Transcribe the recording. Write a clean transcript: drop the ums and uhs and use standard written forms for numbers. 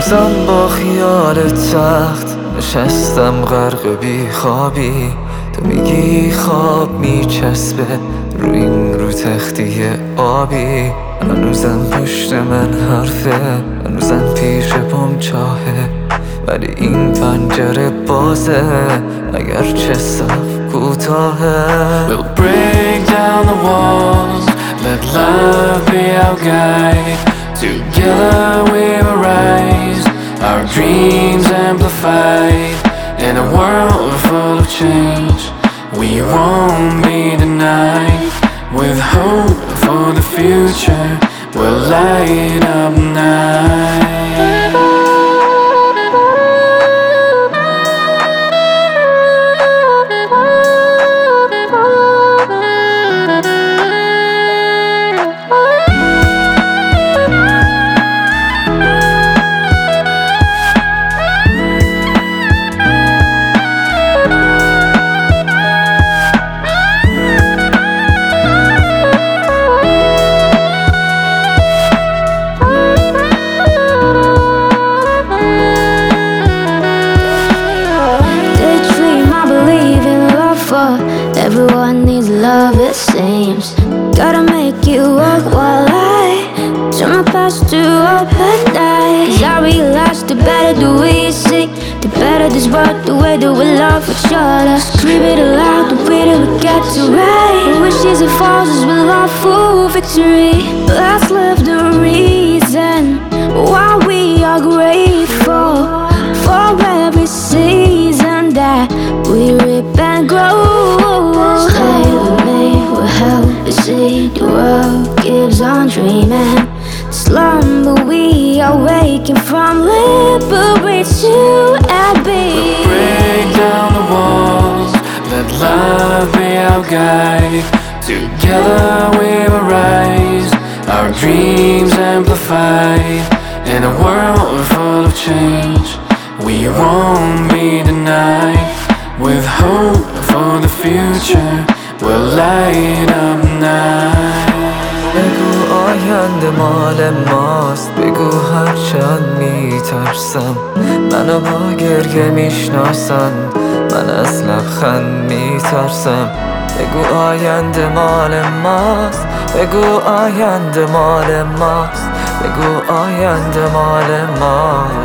نشستم با خیال تخت، نشستم غرق بی خوابی. تو میگی خواب میچسبه رو این رو تختی آبی. هنوزم پشت من حرفه، هنوزم پیش پام چاهه، ولی این پنجره بازه اگرچه سقف کوتاهه. We'll break down the walls, let love be our guide. Together we will rise, our dreams amplified. In a world full of change, we won't be denied. With hope for the future, we'll light up night. Everyone needs love, it seems. Gotta make it work while I turn my past to open day. 'Cause I realize the better that we sing, the better this world, the way that we love each other. Scream it aloud, the way that we get to right. Who wishes it falls as we love for victory. Let's live the reason why we are grateful for every season that we reap and grow. Stay with me, we'll help you see the world keeps on dreaming. Slumber, we are waking from liberate to and be. We'll break down the walls, let love be our guide. Together we will rise, our dreams amplified. In a world full of change, we won't be denied. With hope for the future, we'll light up night. بگو آینده مال ماست، بگو هرچند میترسم منو با گریه میشناسن، من از لبخند میترسم. بگو آینده مال ماست، بگو آینده مال ماست، بگو آینده مال ماست.